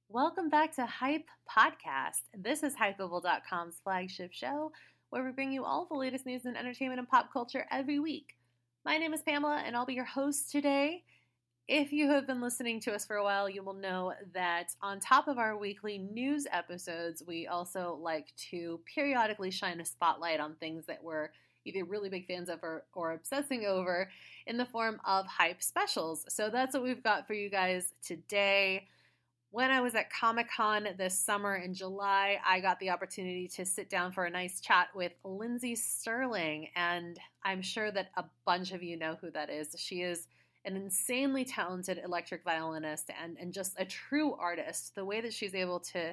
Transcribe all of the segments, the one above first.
Welcome back to Hype Podcast. This is Hypeable.com's flagship show where we bring you all the latest news in entertainment and pop culture every week. My name is Pamela and I'll be your host today. If you have been listening to us for a while, you will know that on top of our weekly news episodes, we also like to periodically shine a spotlight on things that we're either really big fans of or obsessing over in the form of hype specials. So that's what we've got for you guys today. When I was at Comic-Con this summer in July, I got the opportunity to sit down for a nice chat with Lindsey Stirling, and I'm sure that a bunch of you know who that is. She is an insanely talented electric violinist and just a true artist. The way that she's able to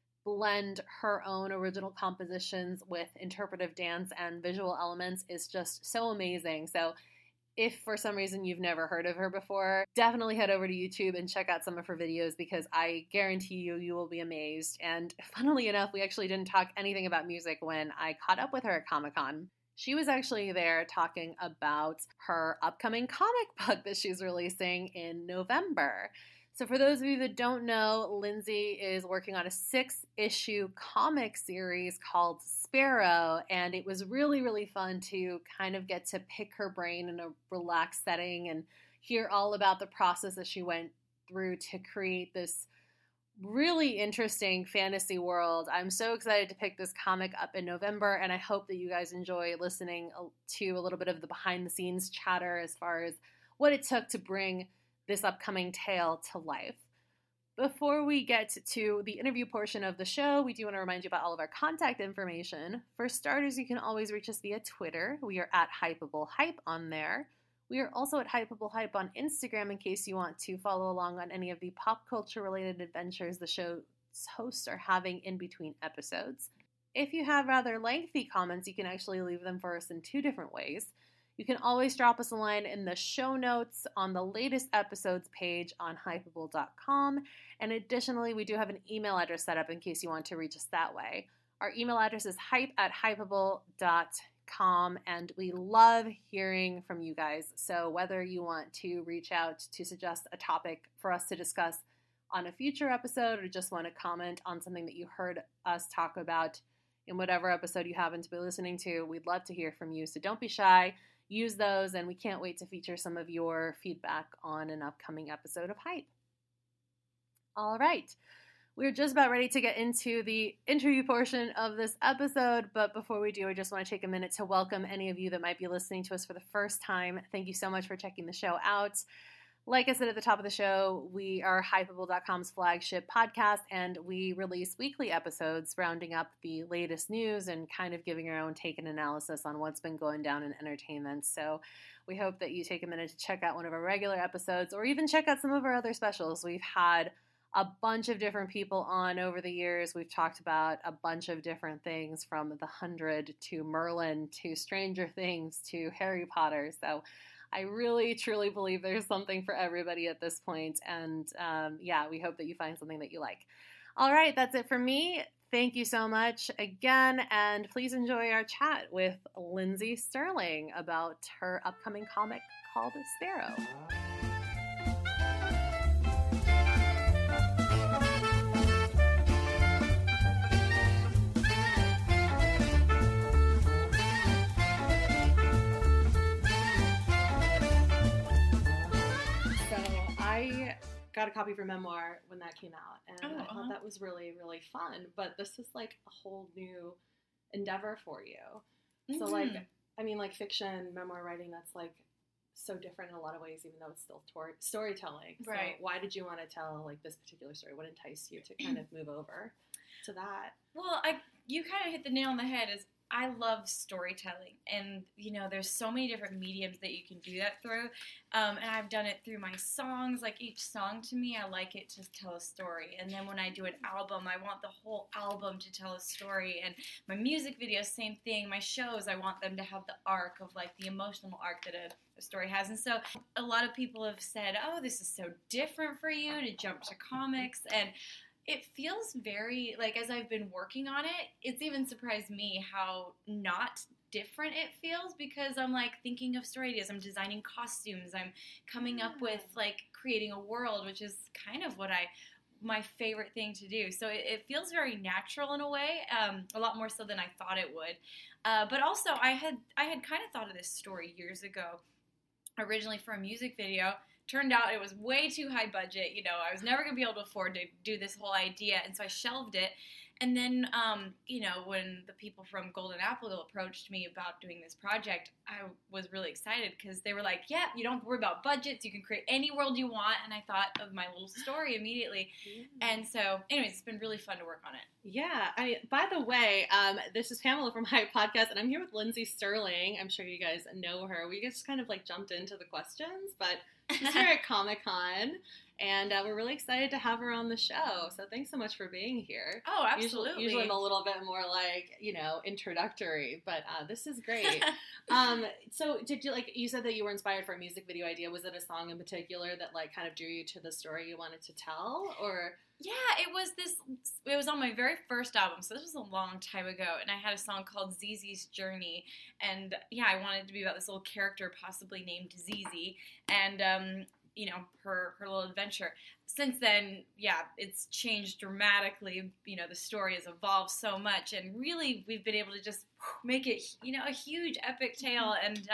blend her own original compositions with interpretive dance and visual elements is just so amazing. So if for some reason you've never heard of her before, definitely head over to YouTube and check out some of her videos because I guarantee you will be amazed. And funnily enough, we actually didn't talk anything about music when I caught up with her at Comic-Con. She was actually there talking about her upcoming comic book that she's releasing in November. So for those of you that don't know, Lindsey is working on a 6-issue comic series called Sparrow, and it was really, really fun to kind of get to pick her brain in a relaxed setting and hear all about the process that she went through to create this really interesting fantasy world. I'm so excited to pick this comic up in November, and I hope that you guys enjoy listening to a little bit of the behind-the-scenes chatter as far as what it took to bring this upcoming tale to life. Before we get to the interview portion of the show, we do want to remind you about all of our contact information. For starters, you can always reach us via Twitter. We are at HypeableHype on there. We are also at HypeableHype on Instagram in case you want to follow along on any of the pop culture related adventures the show's hosts are having in between episodes. If you have rather lengthy comments, you can actually leave them for us in 2 different ways. You can always drop us a line in the show notes on the latest episodes page on Hypeable.com. And additionally, we do have an email address set up in case you want to reach us that way. Our email address is hype@hypeable.com, and we love hearing from you guys. So whether you want to reach out to suggest a topic for us to discuss on a future episode or just want to comment on something that you heard us talk about in whatever episode you happen to be listening to, we'd love to hear from you. So don't be shy. Use those, and we can't wait to feature some of your feedback on an upcoming episode of Hype. All right, we're just about ready to get into the interview portion of this episode, but before we do, I just want to take a minute to welcome any of you that might be listening to us for the first time. Thank you so much for checking the show out. Like I said at the top of the show, we are Hypeable.com's flagship podcast, and we release weekly episodes rounding up the latest news and kind of giving our own take and analysis on what's been going down in entertainment. So we hope that you take a minute to check out one of our regular episodes or even check out some of our other specials. We've had a bunch of different people on over the years. We've talked about a bunch of different things from The 100 to Merlin to Stranger Things to Harry Potter. So I really, truly believe there's something for everybody at this point. And we hope that you find something that you like. All right, that's it for me. Thank you so much again. And please enjoy our chat with Lindsey Stirling about her upcoming comic called Sparrow. Got a copy of her memoir when that came out, and I thought that was really, really fun. But this is like a whole new endeavor for you. Mm-hmm. So like fiction, memoir writing, that's like so different in a lot of ways, even though it's still storytelling. Right. So why did you want to tell like this particular story? What enticed you to kind of move over to that? Well, you kind of hit the nail on the head. I love storytelling, and there's so many different mediums that you can do that through, and I've done it through my songs. Like each song to me, I like it to tell a story, and then when I do an album, I want the whole album to tell a story, and my music videos, same thing. My shows, I want them to have the arc of like the emotional arc that a story has, and so a lot of people have said, oh, this is so different for you to jump to comics, and it feels very, like, as I've been working on it, it's even surprised me how not different it feels, because I'm, like, thinking of story ideas. I'm designing costumes. I'm coming up with, like, creating a world, which is kind of what I my favorite thing to do. So it feels very natural in a way, a lot more so than I thought it would. But also, I had kind of thought of this story years ago, originally for a music video. Turned out it was way too high budget. You know, I was never going to be able to afford to do this whole idea, and so I shelved it. And then, you know, when the people from Golden Apple approached me about doing this project, I was really excited because they were like, yeah, you don't have to worry about budgets. You can create any world you want. And I thought of my little story immediately. And so, anyways, it's been really fun to work on it. Yeah. By the way, this is Pamela from Hype Podcast, and I'm here with Lindsay Sterling. I'm sure you guys know her. We just kind of like jumped into the questions, but she's here at Comic-Con. And we're really excited to have her on the show. So thanks so much for being here. Oh, absolutely. Usually I'm a little bit more like, you know, introductory, but this is great. So did you, like, you said that you were inspired for a music video idea. Was it a song in particular that, like, kind of drew you to the story you wanted to tell, or? Yeah, it was on my very first album, so this was a long time ago, and I had a song called ZZ's Journey, and yeah, I wanted it to be about this little character possibly named ZZ, and, you know, her little adventure. Since then, yeah, it's changed dramatically. You know, the story has evolved so much, and really, we've been able to just make it, you know, a huge epic tale, and,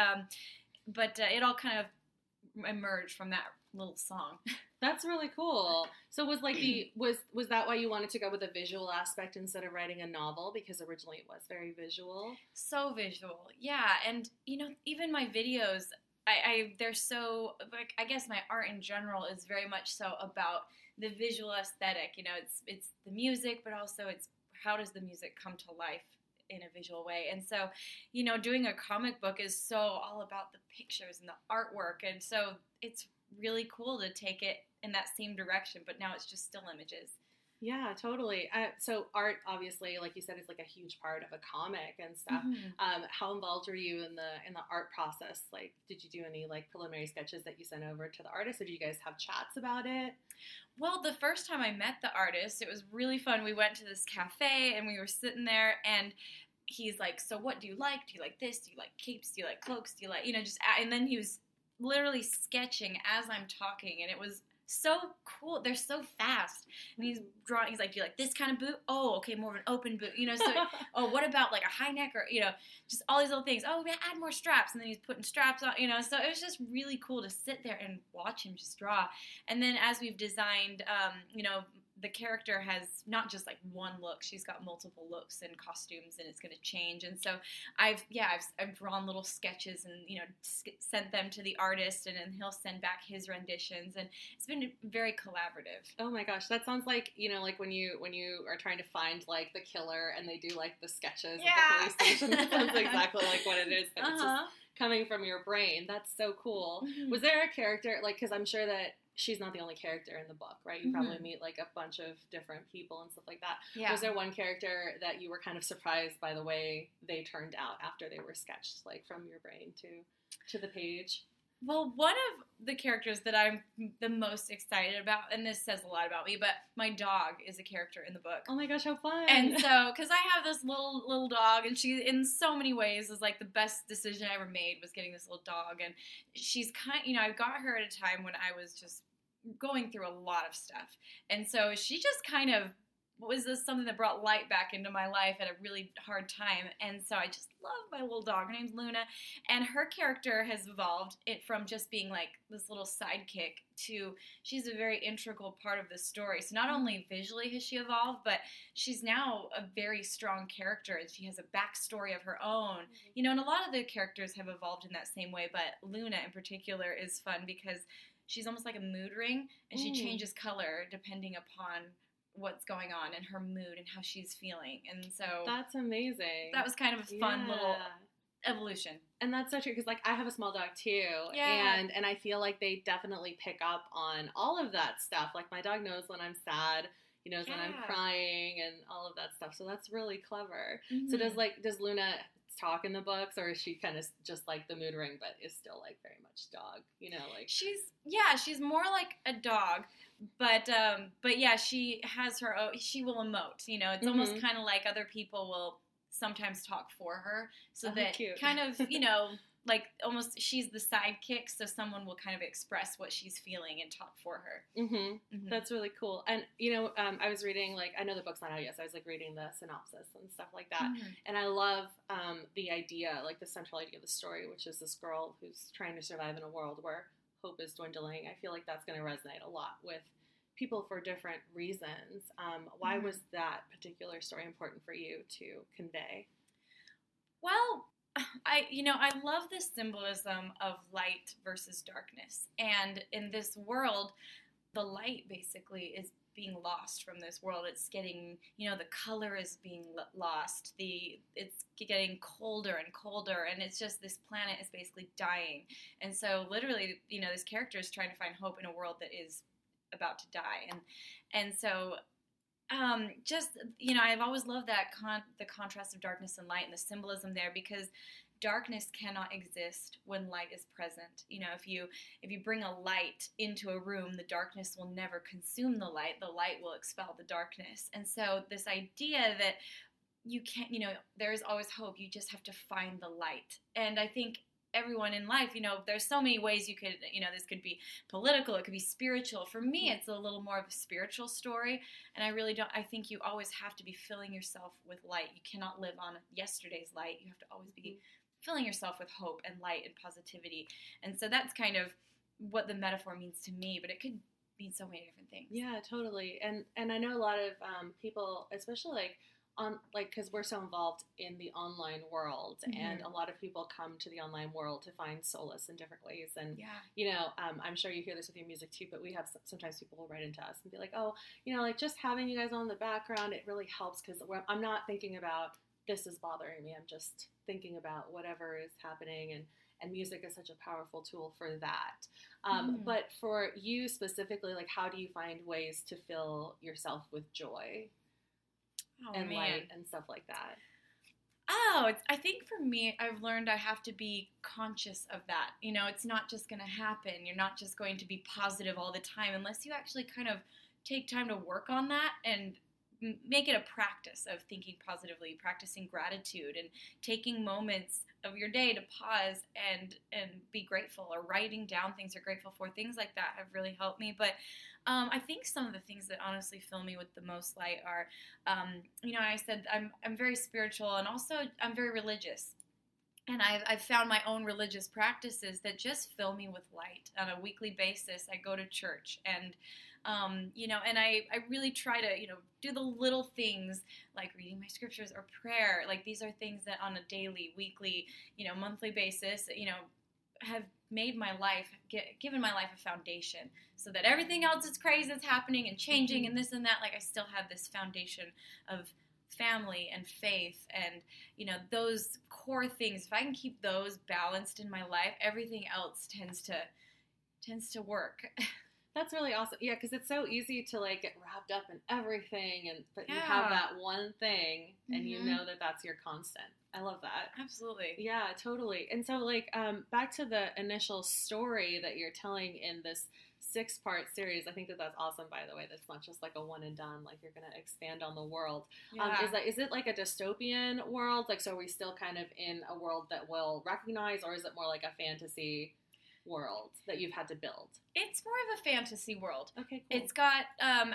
but it all kind of emerged from that little song. That's really cool. So was like was that why you wanted to go with a visual aspect instead of writing a novel? Because originally it was very visual. So visual, yeah. And you know, even my videos, they're so, like, I guess my art in general is very much so about the visual aesthetic. You know, it's the music, but also it's how does the music come to life in a visual way. And so, you know, doing a comic book is so all about the pictures and the artwork, and so it's really cool to take it in that same direction, but now it's just still images. Yeah, totally. So art, obviously, like you said, is like a huge part of a comic and stuff. How involved were you in the art process? Like, did you do any like preliminary sketches that you sent over to the artist, or did you guys have chats about it? Well, the first time I met the artist, it was really fun. We went to this cafe and we were sitting there, and he's like, "So what do you like? Do you like this? Do you like capes? Do you like cloaks? Do you like, you know, just," and then he was literally sketching as I'm talking, and it was so cool. They're so fast, and he's drawing. He's like, "Do you like this kind of boot? Oh, okay, more of an open boot, you know." So, oh, what about like a high neck, or, you know, just all these little things. Oh, we add more straps, and then he's putting straps on, you know. So it was just really cool to sit there and watch him just draw. And then as we've designed, you know, the character has not just like one look; she's got multiple looks and costumes, and it's going to change. And so I've drawn little sketches and, you know, sent them to the artist, and then he'll send back his renditions, and it's been very collaborative. Oh my gosh, that sounds like, you know, like when you are trying to find like the killer and they do like the sketches at the police station. That sounds exactly like what it is, but it's just coming from your brain. That's so cool. Was there a character, like, because I'm sure that she's not the only character in the book, right? You probably meet like a bunch of different people and stuff like that. Yeah. Was there one character that you were kind of surprised by the way they turned out after they were sketched, like from your brain to the page? Well, one of the characters that I'm the most excited about, and this says a lot about me, but my dog is a character in the book. Oh my gosh, how fun. And so, because I have this little dog, and she, in so many ways, is like the best decision I ever made was getting this little dog. And she's you know, I got her at a time when I was just going through a lot of stuff. And so she just kind of was this something that brought light back into my life at a really hard time. And so I just love my little dog. Her name's Luna. And her character has evolved from just being like this little sidekick to she's a very integral part of the story. So not only visually has she evolved, but she's now a very strong character, and she has a backstory of her own. You know, and a lot of the characters have evolved in that same way, but Luna in particular is fun because she's almost like a mood ring, and she changes color depending upon what's going on and her mood and how she's feeling. And so that's amazing. That was kind of a fun little evolution. And that's so true, because like I have a small dog too, and I feel like they definitely pick up on all of that stuff. Like my dog knows when I'm sad, he knows when I'm crying, and all of that stuff. So that's really clever. So does Luna talk in the books, or is she kind of just like the mood ring but is still like very much dog, you know? Like she's more like a dog, but yeah, she has her own, she will emote, you know. It's almost kind of like other people will sometimes talk for her, so that cute. Kind of, you know, like almost she's the sidekick, so someone will kind of express what she's feeling and talk for her. That's really cool. And I was reading, like, I know the book's not out yet, so I was like reading the synopsis and stuff like that. And I love the idea, like the central idea of the story, which is this girl who's trying to survive in a world where hope is dwindling. I feel like that's going to resonate a lot with people for different reasons. Why was that particular story important for you to convey? Well, I love the symbolism of light versus darkness. And in this world, the light basically is being lost from this world. It's getting, the color is being lost. It's getting colder and colder, and it's just this planet is basically dying. And so literally, this character is trying to find hope in a world that is about to die. And so I've always loved that the contrast of darkness and light and the symbolism there, because darkness cannot exist when light is present. If you bring a light into a room, the darkness will never consume the light. The light will expel the darkness. And so this idea that you can't, there is always hope. You just have to find the light. And I think everyone in life, there's so many ways you could, this could be political, it could be spiritual. For me, it's a little more of a spiritual story, and I think you always have to be filling yourself with light. You cannot live on yesterday's light. You have to always be filling yourself with hope and light and positivity. And so that's kind of what the metaphor means to me, but it could mean so many different things. Yeah, totally. And I know a lot of people, especially because we're so involved in the online world, and a lot of people come to the online world to find solace in different ways. And, I'm sure you hear this with your music too, but we have sometimes people will write into us and be like, oh, just having you guys on in the background, it really helps, because I'm not thinking about this is bothering me. I'm just thinking about whatever is happening, and music is such a powerful tool for that. But for you specifically, like, how do you find ways to fill yourself with joy? Light and stuff like that? I think for me, I've learned I have to be conscious of that. It's not just going to happen. You're not just going to be positive all the time unless you actually kind of take time to work on that and make it a practice of thinking positively, practicing gratitude, and taking moments of your day to pause and be grateful, or writing down things you're grateful for. Things like that have really helped me. But I think some of the things that honestly fill me with the most light are, I said I'm very spiritual, and also I'm very religious. And I've found my own religious practices that just fill me with light on a weekly basis. I go to church, and and I really try to, do the little things like reading my scriptures or prayer. Like, these are things that on a daily, weekly, monthly basis, have made my life, given my life a foundation, so that everything else is crazy that's happening and changing and this and that, like, I still have this foundation of family and faith and, those core things. If I can keep those balanced in my life, everything else tends to work. That's really awesome. Yeah, because it's so easy to, like, get wrapped up in everything, but you have that one thing, and you know that that's your constant. I love that. Absolutely. Yeah, totally. And so, like, back to the initial story that you're telling in this 6-part series, I think that's awesome, by the way. That's not just like a one and done, like, you're going to expand on the world. Yeah. Is it like a dystopian world? Like, so are we still kind of in a world that we'll recognize, or is it more like a fantasy world that you've had to build? It's more of a fantasy world. Okay, cool. It's got,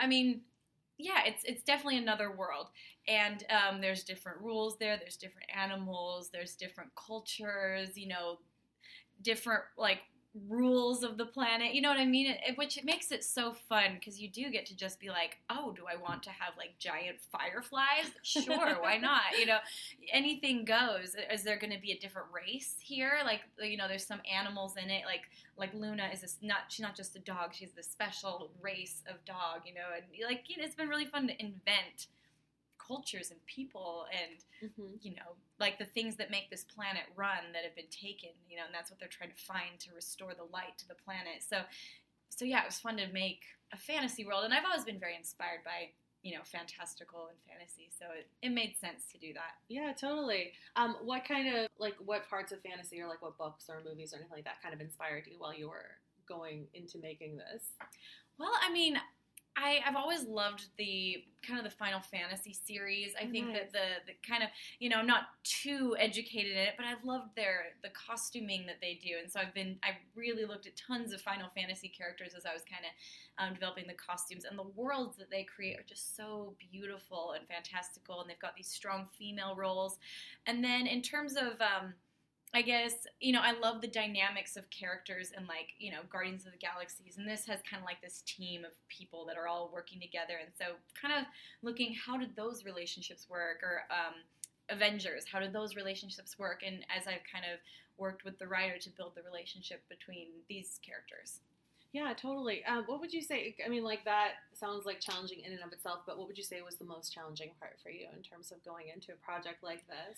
it's definitely another world. And there's different rules there. There's different animals. There's different cultures, different, like, rules of the planet. You know what I mean? Which makes it so fun, because you do get to just be like, oh, do I want to have, like, giant fireflies? Sure, why not? Anything goes. Is there going to be a different race here? Like, there's some animals in it. Like Luna is she's not just a dog. She's this special race of dog. And it's been really fun to invent cultures and people and, like the things that make this planet run that have been taken, and that's what they're trying to find to restore the light to the planet. So yeah, it was fun to make a fantasy world, and I've always been very inspired by, fantastical and fantasy, so it made sense to do that. Yeah, totally. What kind of, like, what parts of fantasy, or like what books or movies or anything like that kind of inspired you while you were going into making this? Well, I mean, I've always loved the kind of the Final Fantasy series. I think that the kind of, you know, I'm not too educated in it, but I've loved the costuming that they do. And so I really looked at tons of Final Fantasy characters as I was kind of developing the costumes. And the worlds that they create are just so beautiful and fantastical. And they've got these strong female roles. And then in terms of... I guess, you know, I love the dynamics of characters and, like, you know, Guardians of the Galaxies, and this has kind of like this team of people that are all working together, and so kind of looking, how did those relationships work, or Avengers, how did those relationships work, and as I've kind of worked with the writer to build the relationship between these characters. Yeah, totally. What would you say, I mean, like, that sounds like challenging in and of itself, but what would you say was the most challenging part for you in terms of going into a project like this?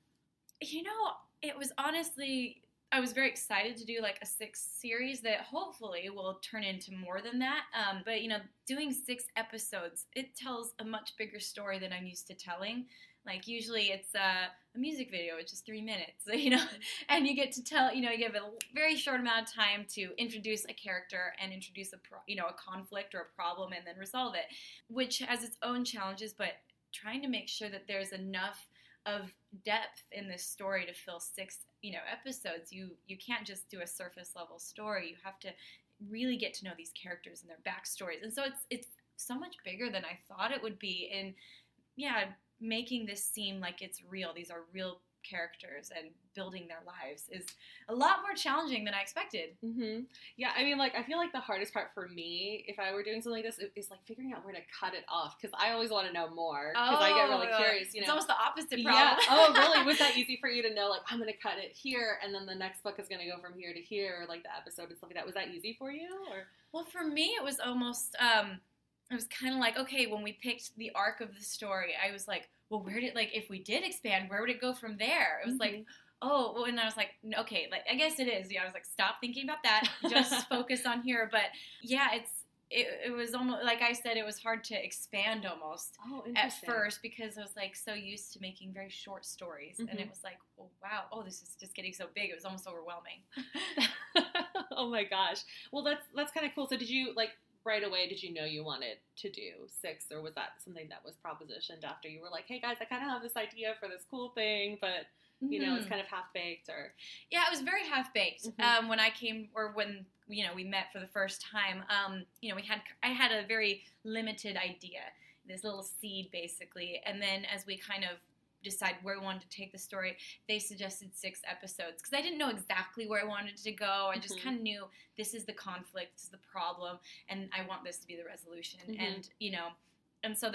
You know, it was honestly, I was very excited to do like a 6 series that hopefully will turn into more than that. But, you know, doing 6 episodes, it tells a much bigger story than I'm used to telling. Like, usually it's a music video, it's just 3 minutes, you know, and you get to tell, you know, you have a very short amount of time to introduce a character and introduce a conflict or a problem and then resolve it, which has its own challenges, but trying to make sure that there's enough of depth in this story to fill 6, you know, episodes. You can't just do a surface level story. You have to really get to know these characters and their backstories. And so it's so much bigger than I thought it would be. And yeah, making this seem like it's real. These are real characters, and building their lives is a lot more challenging than I expected. Mm-hmm. Yeah, I mean, like, I feel like the hardest part for me, if I were doing something like this, is like figuring out where to cut it off, because I always want to know more, because I get really curious, you know. It's almost the opposite problem. Yeah. Oh, really? Was that easy for you to know, like, I'm going to cut it here, and then the next book is going to go from here to here, like the episode and stuff like that? Was that easy for you? Or? Well, for me, it was almost, it was kind of like, okay, when we picked the arc of the story, I was like, well, if we did expand, where would it go from there? It was like, oh, well, and I was like, okay, like, I guess it is. Yeah, I was like, stop thinking about that. Just focus on here. But yeah, it was almost, like I said, it was hard to expand almost at first, because I was like so used to making very short stories. Mm-hmm. And it was like, oh, wow, this is just getting so big. It was almost overwhelming. Oh my gosh. Well, that's kind of cool. So did you, like, right away, did you know you wanted to do 6, or was that something that was propositioned after you were like, hey guys, I kind of have this idea for this cool thing, but you know, it's kind of half-baked? Or yeah, it was very half-baked. When I came, or when, you know, we met for the first time, you know, I had a very limited idea, this little seed basically, and then as we kind of decide where we wanted to take the story, they suggested 6 episodes, because I didn't know exactly where I wanted to go. I just kind of knew this is the conflict, this is the problem, and I want this to be the resolution. And, you know, and so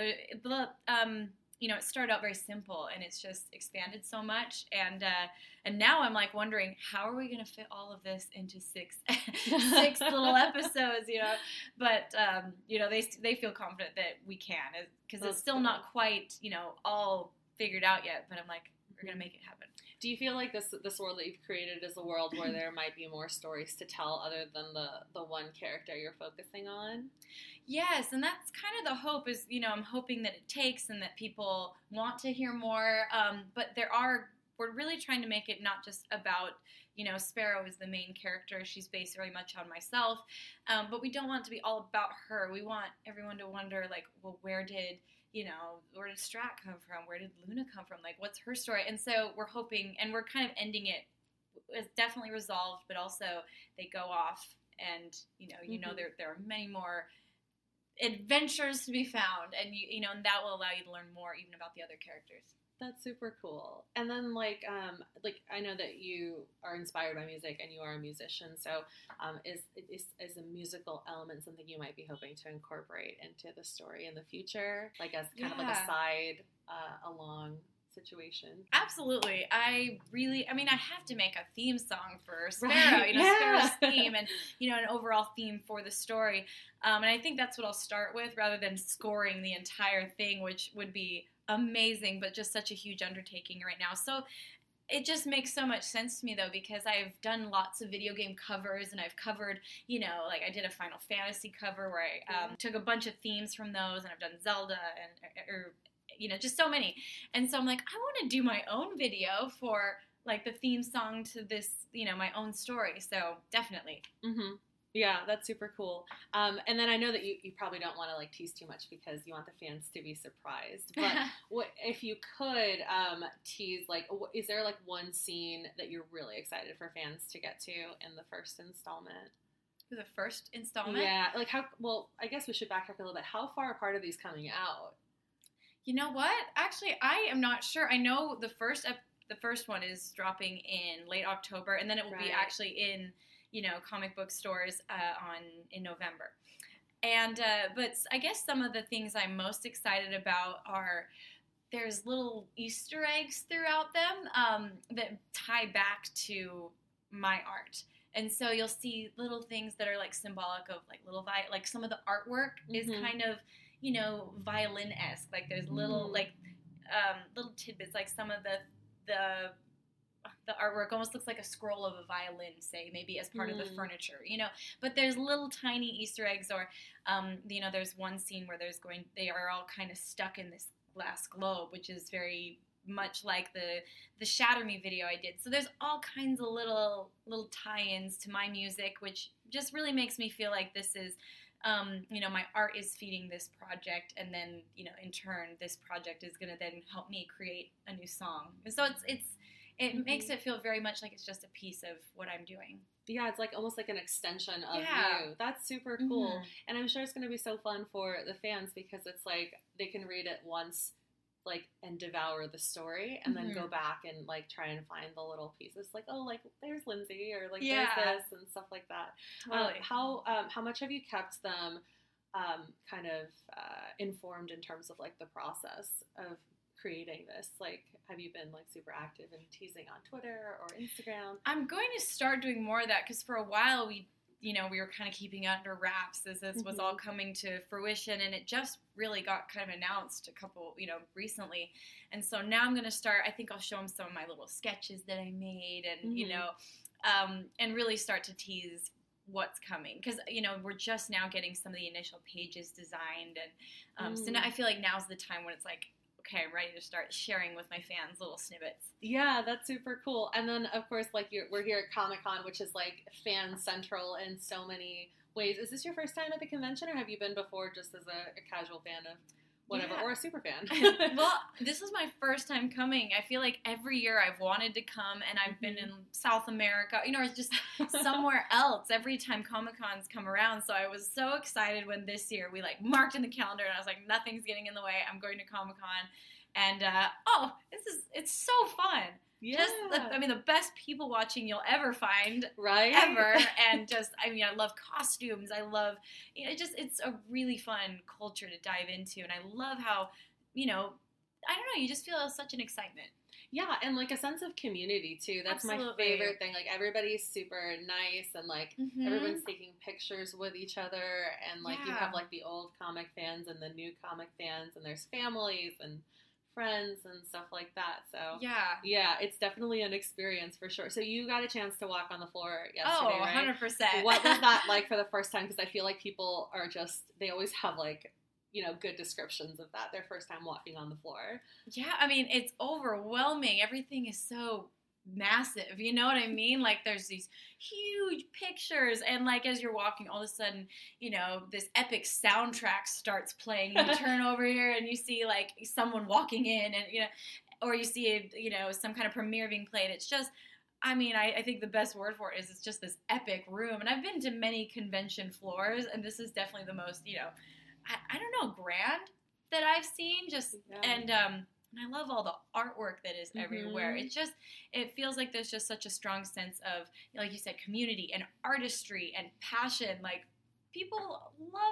you know, it started out very simple, and it's just expanded so much, and now I'm like wondering, how are we going to fit all of this into 6 little episodes, you know? But you know, they feel confident that we can, because it's still not quite, you know, all figured out yet, but I'm like, we're going to make it happen. Do you feel like this world that you've created is a world where there might be more stories to tell other than the one character you're focusing on? Yes, and that's kind of the hope, is, you know, I'm hoping that it takes and that people want to hear more, but we're really trying to make it not just about, you know, Sparrow is the main character. She's based very much on myself, but we don't want it to be all about her. We want everyone to wonder, like, well, where did Strat come from? Where did Luna come from? Like, what's her story? And so we're hoping, and we're kind of ending it. It's definitely resolved, but also they go off, and you know, there are many more adventures to be found, and you know, and that will allow you to learn more even about the other characters. That's super cool. And then, like I know that you are inspired by music and you are a musician. So, is a musical element something you might be hoping to incorporate into the story in the future, like as kind of like a side along situation? Absolutely. I have to make a theme song for Sparrow, right. Sparrow's theme, and, you know, an overall theme for the story. And I think that's what I'll start with, rather than scoring the entire thing, which would be amazing, but just such a huge undertaking right now. So it just makes so much sense to me, though, because I've done lots of video game covers, and I've covered, you know, like I did a Final Fantasy cover where I took a bunch of themes from those, and I've done Zelda or you know, just so many. And so I'm like, I want to do my own video for, like, the theme song to this, you know, my own story. So definitely. Mm-hmm. Yeah, that's super cool. And then I know that you probably don't want to like tease too much because you want the fans to be surprised. But what if you could tease, like, is there like one scene that you're really excited for fans to get to in the first installment? For the first installment? Yeah, like well, I guess we should backtrack a little bit. How far apart are these coming out? You know what? Actually, I am not sure. I know the first one is dropping in late October, and then it will be actually in, comic book stores in November. And but I guess some of the things I'm most excited about are there's little Easter eggs throughout them that tie back to my art. And so you'll see little things that are like symbolic of like like some of the artwork is kind of, violin-esque. Like there's little little tidbits, like some of the artwork almost looks like a scroll of a violin, say, maybe as part of the furniture, But there's little tiny Easter eggs, or, there's one scene where they are all kind of stuck in this glass globe, which is very much like the Shatter Me video I did. So there's all kinds of little tie-ins to my music, which just really makes me feel like this is, my art is feeding this project, and then, in turn, this project is going to then help me create a new song. And so it makes it feel very much like it's just a piece of what I'm doing. Yeah, it's like almost like an extension of you. That's super cool. And I'm sure it's going to be so fun for the fans because it's like they can read it once, like, and devour the story, and then go back and like try and find the little pieces, like, oh, like there's Lindsay, or like there's this and stuff like that. Totally. How much have you kept them kind of informed in terms of like the process of creating this? Like, have you been like super active in teasing on Twitter or Instagram? I'm going to start doing more of that because for a while we were kind of keeping it under wraps as this was all coming to fruition, and it just really got kind of announced a couple, recently. And so now I'm going to start, I think I'll show them some of my little sketches that I made, and, and really start to tease what's coming. Because, we're just now getting some of the initial pages designed. And so now I feel like now's the time when it's like, okay, I'm ready to start sharing with my fans little snippets. Yeah, that's super cool. And then, of course, like we're here at Comic-Con, which is like fan central in so many ways. Is this your first time at the convention, or have you been before just as a casual fan of whatever, or a super fan? Well, this is my first time coming. I feel like every year I've wanted to come, and I've been in South America, or just somewhere else every time Comic-Cons come around. So I was so excited when this year we like marked in the calendar, and I was like, nothing's getting in the way. I'm going to Comic-Con, and it's so fun. Yeah. Just, the best people watching you'll ever find, right? Ever, and I love costumes. I love, it's a really fun culture to dive into, and I love how, I don't know, you just feel such an excitement. Yeah, and like a sense of community too. That's my favorite thing. Like everybody's super nice, and like everyone's taking pictures with each other, and like you have like the old comic fans and the new comic fans, and there's families and friends and stuff like that. So yeah, it's definitely an experience for sure. So you got a chance to walk on the floor yesterday, right? 100%. What was that like for the first time? Because I feel like people are they always have like, good descriptions of that, their first time walking on the floor. Yeah, it's overwhelming. Everything is so massive, you know what I mean? Like there's these huge pictures, and like as you're walking, all of a sudden, this epic soundtrack starts playing. You turn over here and you see like someone walking in, and or you see some kind of premiere being played. It's just, I think the best word for it is it's just this epic room. And I've been to many convention floors, and this is definitely the most, I don't know, grand that I've seen. And I love all the artwork that is everywhere. It feels like there's just such a strong sense of, like you said, community and artistry and passion. Like people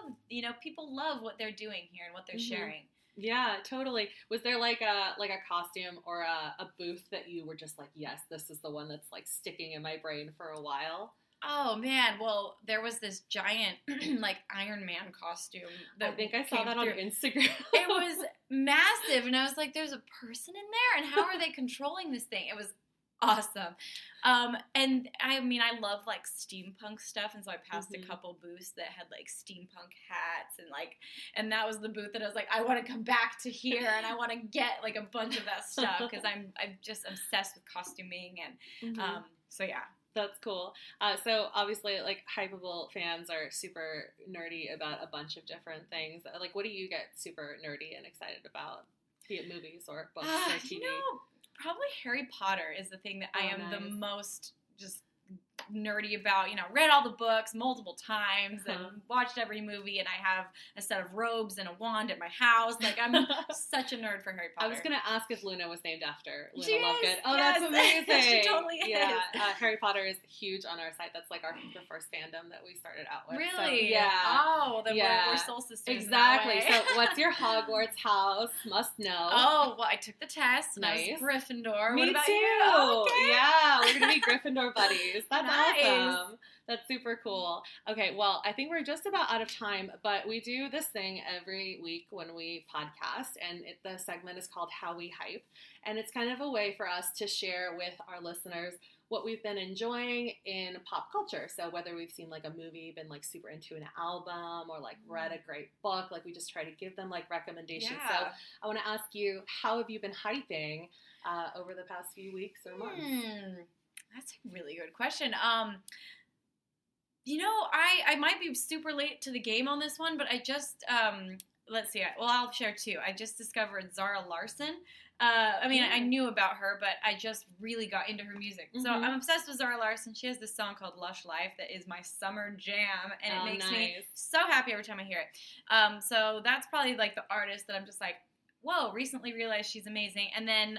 love what they're doing here and what they're sharing. Yeah, totally. Was there like a costume or a booth that you were just like, yes, this is the one that's like sticking in my brain for a while? Oh, man. Well, there was this giant, like, Iron Man costume. I think I saw that on Instagram. It was massive, and I was like, there's a person in there? And how are they controlling this thing? It was awesome. And, I love, like, steampunk stuff, and so I passed a couple booths that had, like, steampunk hats, and that was the booth that I was like, I want to come back to here, and I want to get, like, a bunch of that stuff, because I'm just obsessed with costuming, and, so, yeah. That's cool. So obviously, like, Hypable fans are super nerdy about a bunch of different things. Like, what do you get super nerdy and excited about? Be it movies or books or TV? You know, probably Harry Potter is the thing that I am the most just nerdy about. You know, read all the books multiple times and watched every movie, and I have a set of robes and a wand at my house. Like, I'm such a nerd for Harry Potter. I was going to ask if Luna was named after Luna she Lovegood. Is, oh, yes. That's amazing. She totally is. Yeah, Harry Potter is huge on our site. That's like the first fandom that we started out with. Really? So, yeah. Oh, then we're soul sisters. Exactly. So what's your Hogwarts house? Must know. Oh, well, I took the test. And nice. I was Gryffindor. Me what about too. you? Oh, okay. Yeah, we're going to be Gryffindor buddies. That's nice. awesome. That's super cool. Okay, well, I think we're just about out of time, but we do this thing every week when we podcast, and the segment is called How We Hype, and it's kind of a way for us to share with our listeners what we've been enjoying in pop culture. So whether we've seen like a movie, been like super into an album, or like read a great book, like we just try to give them like recommendations. Yeah. So I want to ask you, how have you been hyping over the past few weeks or months? That's a really good question. You know, I might be super late to the game on this one, but I just, let's see, I'll share two. I just discovered Zara Larsson. I knew about her, but I just really got into her music. So I'm obsessed with Zara Larsson. She has this song called Lush Life that is my summer jam, and it makes me so happy every time I hear it. So that's probably like the artist that I'm just like, whoa, recently realized she's amazing. And then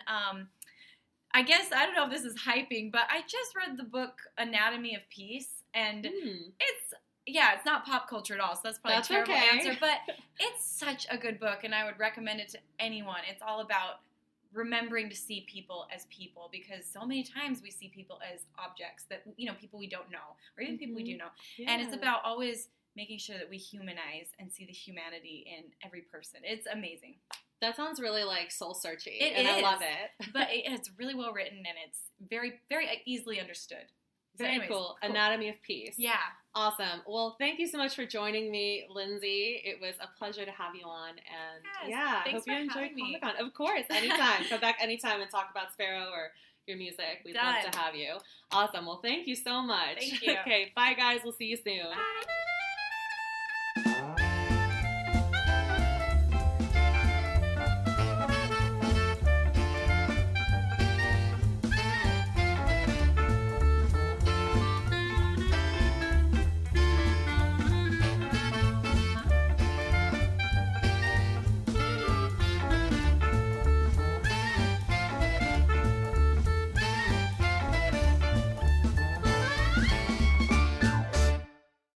I guess, I don't know if this is hyping, but I just read the book Anatomy of Peace, and it's not pop culture at all, so that's probably a terrible answer, but it's such a good book, and I would recommend it to anyone. It's all about remembering to see people as people, because so many times we see people as objects that, you know, people we don't know, or even people we do know, and it's about always making sure that we humanize and see the humanity in every person. It's amazing. That sounds really like soul searching, I love it. But it's really well written, and it's very, very easily understood. So Very cool. Anatomy of Peace. Yeah. Awesome. Well, thank you so much for joining me, Lindsay. It was a pleasure to have you on, and I hope you enjoyed Comic-Con. Of course, anytime. Come back anytime and talk about Sparrow or your music. We'd love to have you. Awesome. Well, thank you so much. Thank you. Okay, bye guys. We'll see you soon. Bye.